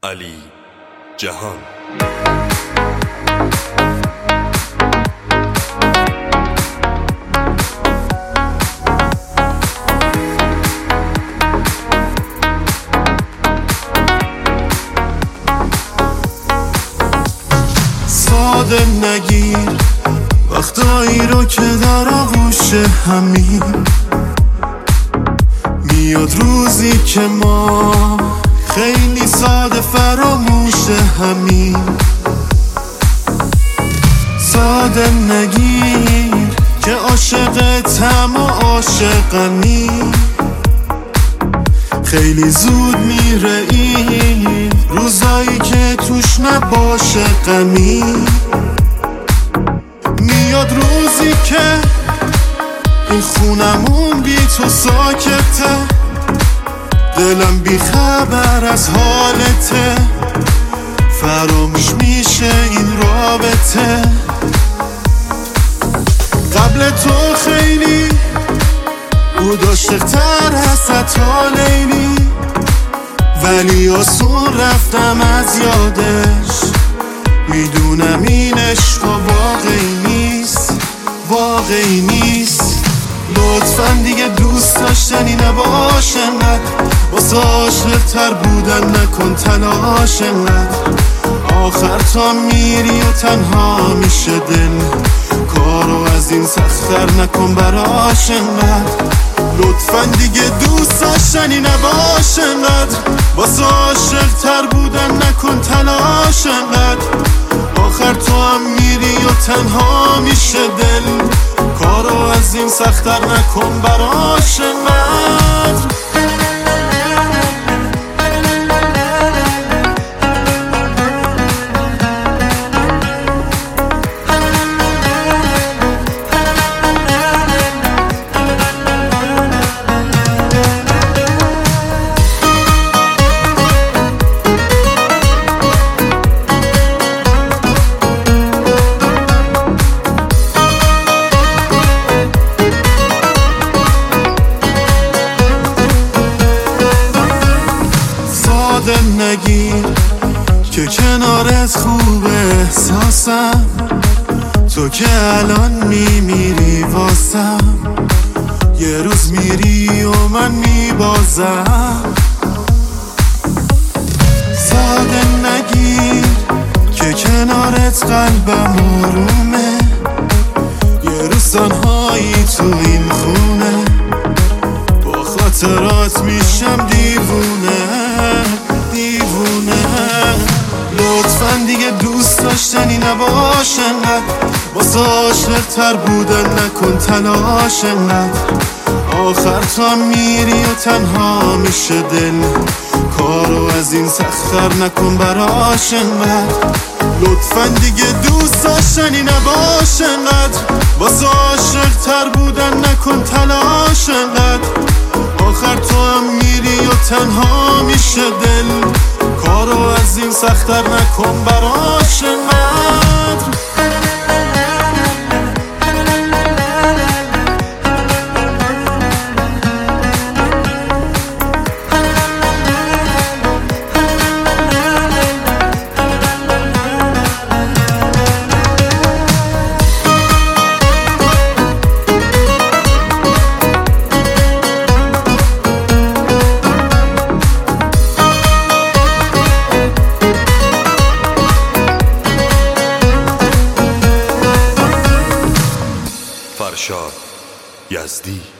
علی جهان. ساده نگیر وقتایی رو که در آغوش همین میاد، روزی که ما خیلی ساده فراموش همین. ساده نگیر که عاشقتم و عاشقمی، خیلی زود میره این روزایی که توش نباشه غمی. میاد روزی که این خونمون بی تو ساکته، دلم بی خبر از حالته، فراموش میشه این رابطه. قبل تو خیلی بود عاشق‌تر از حتی لیلی، ولی آسون رفتم از یادش، میدونم این عشق واقعی نیست، واقعی نیست. لطفاً دیگه دوست داشتنی نباشه انقدر، واسه عاشق‌تر بودن نکن تلاش انقدر. آخر تا میری و تنها میشه دل، کارو از این سخت‌تر نکن براش انقدر. لطفاً دیگه دوست داشتنی نباشه انقدر، واسه عاشق‌تر بودن نکن تلاش انقدر. آخر تو هم میری و تنها میشه دل، کارو از این سخت‌تر نکن براش انقدر. ساده نگیر که کنارت خوب احساسم، تو که الان میمیری واسم، یه روز میری و من میبازم. ساده نگیر که کنارت قلبم آرومه، یه روز تنهایی تو این خونه، با خاطرات میشم دیوونه دیوونه. لطفاً دیگه دوست داشتنی نباشه انقدر، واسه عاشق‌تر بودن نکن تلاش انقدر. آخر تا میری و تنها میشه دل، کارو از این سخت‌تر نکن براش انقدر. لطفاً دیگه دوست داشتنی نباشه انقدر، واسه عاشق‌تر بودن نکن تلاش انقدر. آخر تو هم میری و تنها میشه دل، کارو از این سخت‌تر نکن براش انقدر. فرشاد یزدی.